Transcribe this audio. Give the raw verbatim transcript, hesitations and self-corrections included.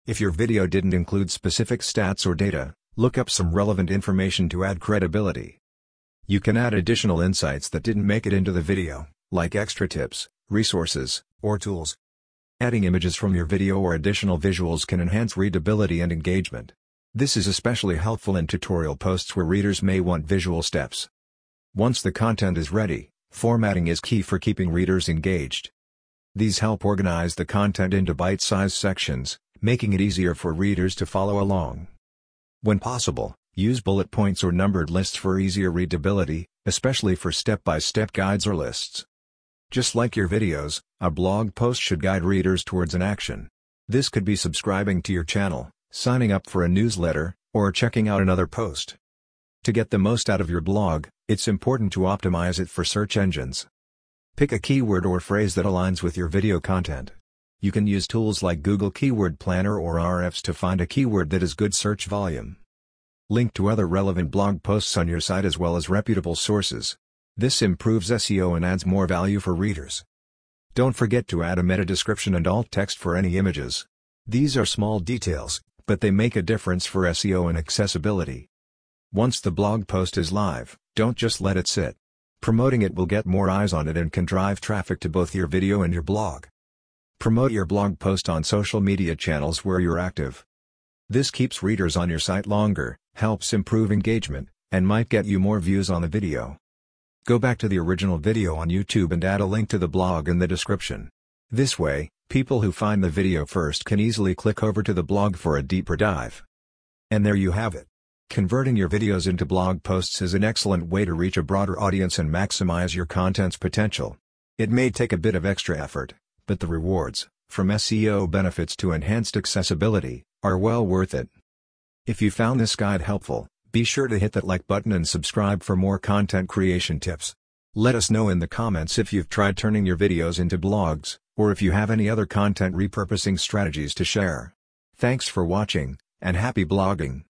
If your video didn't include specific stats or data, look up some relevant information to add credibility. You can add additional insights that didn't make it into the video, like extra tips, resources, or tools. Adding images from your video or additional visuals can enhance readability and engagement. This is especially helpful in tutorial posts where readers may want visual steps. Once the content is ready, formatting is key for keeping readers engaged. These help organize the content into bite-sized sections, making it easier for readers to follow along. When possible, use bullet points or numbered lists for easier readability, especially for step-by-step guides or lists. Just like your videos, a blog post should guide readers towards an action. This could be subscribing to your channel, signing up for a newsletter, or checking out another post. To get the most out of your blog, it's important to optimize it for search engines. Pick a keyword or phrase that aligns with your video content. You can use tools like Google Keyword Planner or Ahrefs to find a keyword that has good search volume. Link to other relevant blog posts on your site as well as reputable sources. This improves S E O and adds more value for readers. Don't forget to add a meta description and alt text for any images. These are small details, but they make a difference for S E O and accessibility. Once the blog post is live, don't just let it sit. Promoting it will get more eyes on it and can drive traffic to both your video and your blog. Promote your blog post on social media channels where you're active. This keeps readers on your site longer, helps improve engagement, and might get you more views on the video. Go back to the original video on YouTube and add a link to the blog in the description. This way, people who find the video first can easily click over to the blog for a deeper dive. And there you have it. Converting your videos into blog posts is an excellent way to reach a broader audience and maximize your content's potential. It may take a bit of extra effort, but the rewards, from S E O benefits to enhanced accessibility, are well worth it. If you found this guide helpful, be sure to hit that like button and subscribe for more content creation tips. Let us know in the comments if you've tried turning your videos into blogs, or if you have any other content repurposing strategies to share. Thanks for watching, and happy blogging!